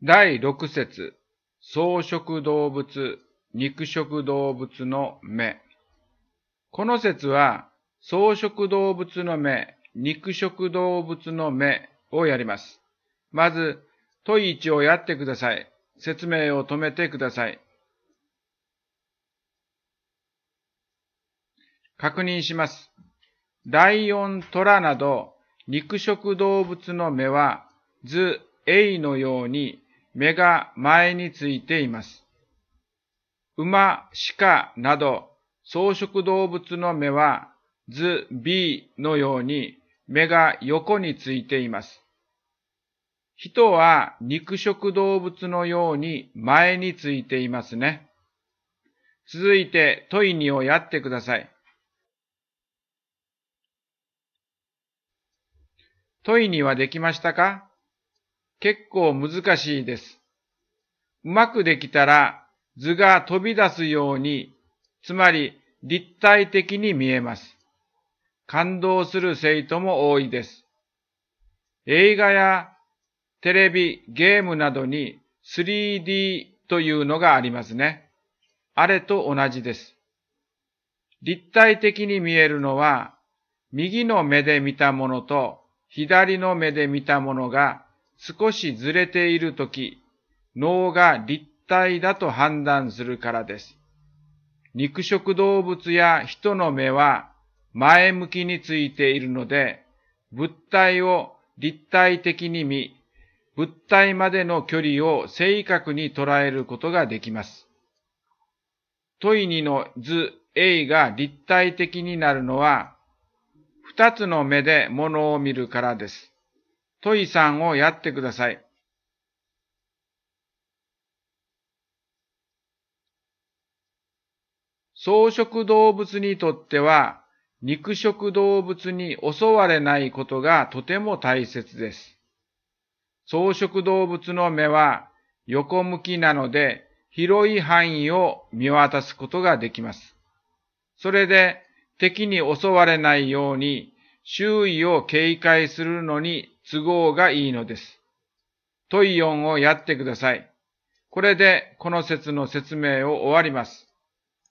第6節、草食動物、肉食動物の目。この節は、草食動物の目、肉食動物の目をやります。まず、問1をやってください。説明を止めてください。確認します。ライオン、トラなど、肉食動物の目は、図 A のように目が前についています。馬、鹿など、草食動物の目は、図 B のように目が横についています。人は肉食動物のように前についていますね。続いて問2をやってください。問2はできましたか？結構難しいです。うまくできたら図が飛び出すように、つまり立体的に見えます。感動する生徒も多いです。映画やテレビ、ゲームなどに 3D というのがありますね。あれと同じです。立体的に見えるのは、右の目で見たものと左の目で見たものが少しずれているとき、脳が立体だと判断するからです。肉食動物や人の目は前向きについているので、物体を立体的に見、物体までの距離を正確に捉えることができます。問2の図 A が立体的になるのは、2つの目で物を見るからです。問3をやってください。草食動物にとっては、肉食動物に襲われないことがとても大切です。草食動物の目は横向きなので、広い範囲を見渡すことができます。それで敵に襲われないように周囲を警戒するのに都合がいいのです。問4をやってください。これでこの説の説明を終わります。